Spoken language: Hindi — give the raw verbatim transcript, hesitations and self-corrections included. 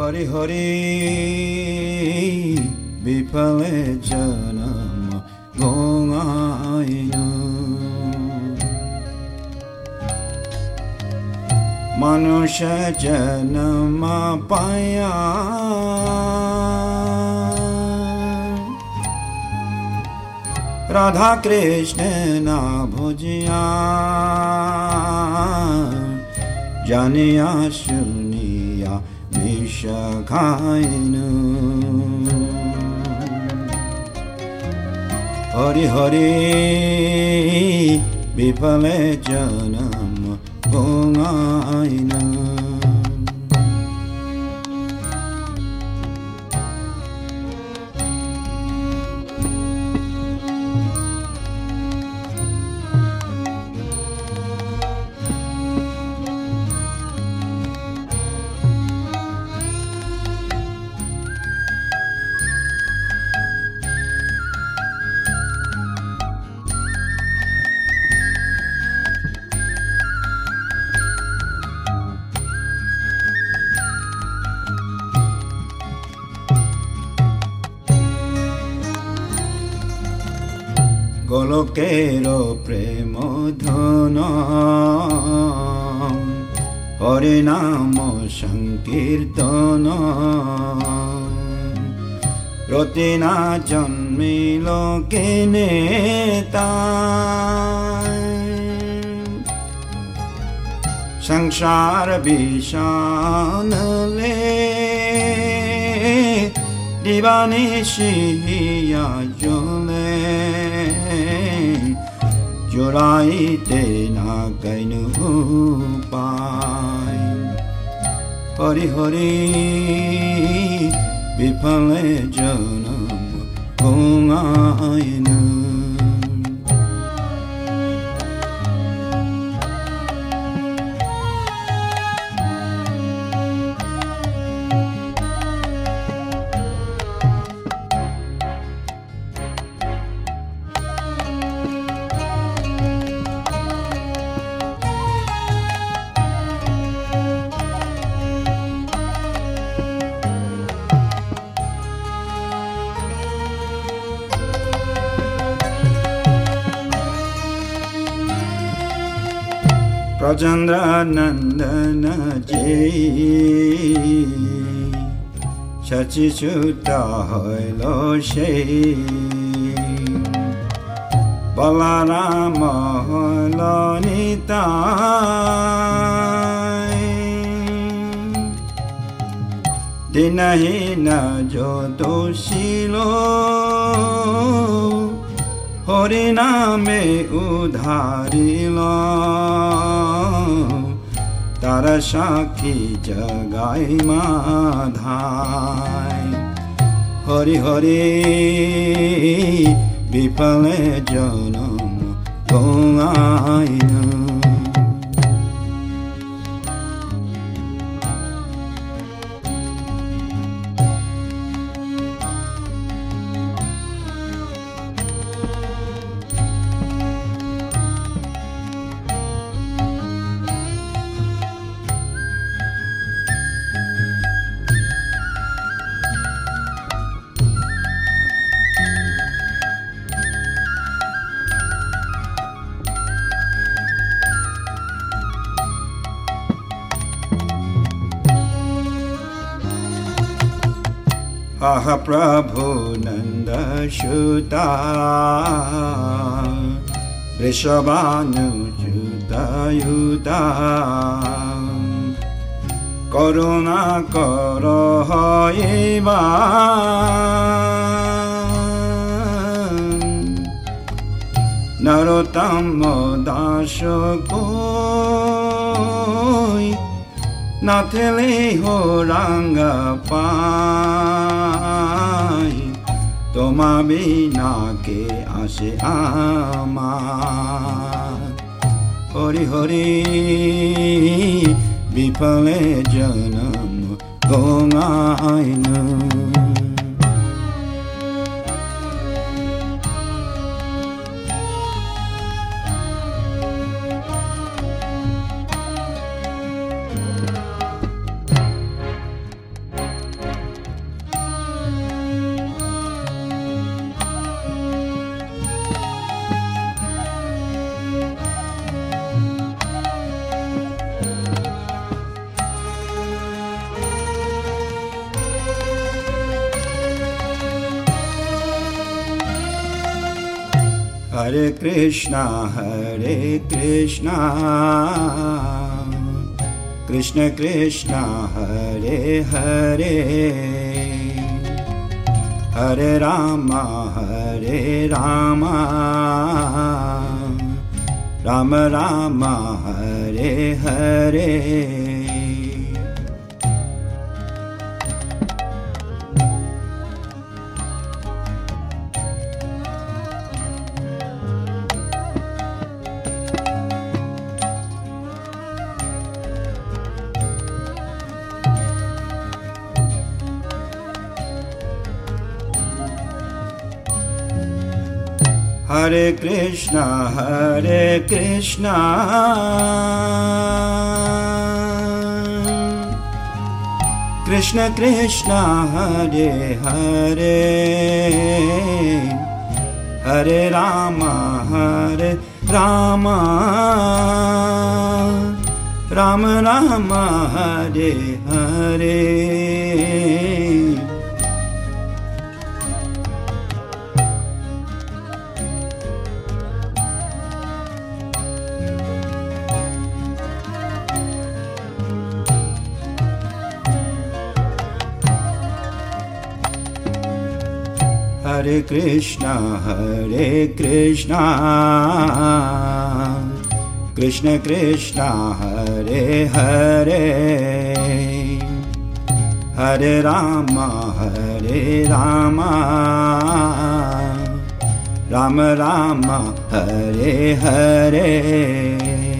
हरि हरि विफले जन्म गोंगाइन मनुष्य जन्म पाया राधा कृष्ण ना भजिया जानिया सुनिया विष खाइन हरि हरि विफले जन्म गोंगाइन गोलोकेर प्रेम धन हरि नाम संकीर्तन रतिना जन्मिल केनेता संसार विषानले दिवानिशिया जले जुराइते ना कैनु पाय हरि हरि विफले जन्म गोंगाइन प्रचंद्र नंदन जय शचिच्युत हईल से बलराम हईल निताय दिनहीन जो दोषिलो हरि नामे उधारिल तार साखी जगाई माधाय हरि हरि विफले जन्म गोंगाइन आह प्रभु नंद सुता वृषभानुसुत युता करुणा कर हइबा नरोत्तम दास कोई नाथले हो रंग पाई तोमा बिना के आसे आमार हरि हरि विफले जन्म गोंगाइन Hare Krishna, Hare Krishna, Krishna Krishna, Hare Hare, Hare Rama, Hare Rama, Rama Rama, Hare Hare. Hare Krishna, Hare Krishna, Krishna Krishna, Hare Hare, Hare Rama, Hare Rama, Rama Rama, Hare Hare. Hare Krishna, Hare Krishna, Krishna Krishna, Hare Hare, Hare Rama, Hare Rama, Rama Rama, Hare Hare.